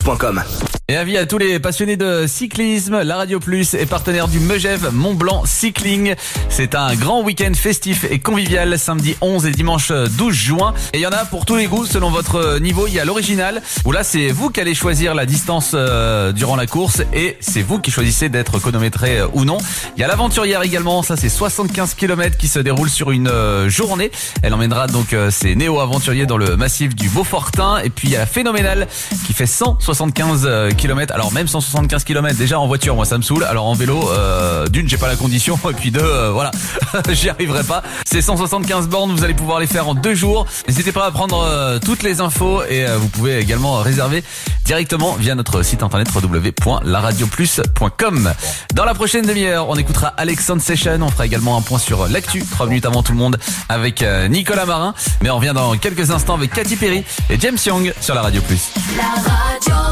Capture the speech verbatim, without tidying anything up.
point com. Et avis à tous les passionnés de cyclisme, la Radio Plus est partenaire du Megève Mont Blanc Cycling. C'est un grand week-end festif et convivial samedi onze et dimanche douze juin. Et il y en a pour tous les goûts selon votre niveau. Il y a l'original où là c'est vous qui allez choisir la distance euh, durant la course et c'est vous qui choisissez d'être chronométré euh, ou non. Il y a l'aventurière également, ça c'est soixante-quinze kilomètres qui se déroule sur une euh, journée. Elle emmènera donc euh, ses néo-aventuriers dans le massif du Beaufortin. Et puis il y a la phénoménale qui fait cent soixante-quinze kilomètres. Alors même cent soixante-quinze kilomètres déjà en voiture, moi ça me saoule. Alors en vélo, euh, d'une j'ai pas la condition et puis deux, euh, voilà, j'y arriverai pas. Ces cent soixante-quinze bornes, vous allez pouvoir les faire en deux jours. N'hésitez pas à prendre euh, toutes les infos et euh, vous pouvez également réserver directement via notre site internet w w w point la radio plus point com. Dans la prochaine demi-heure, on écoutera Alexandre Session. On fera également un point sur l'actu, trois minutes avant tout le monde avec euh, Nicolas Marin. Mais on revient dans quelques instants avec Katy Perry et James Young sur la Radio Plus. La radio.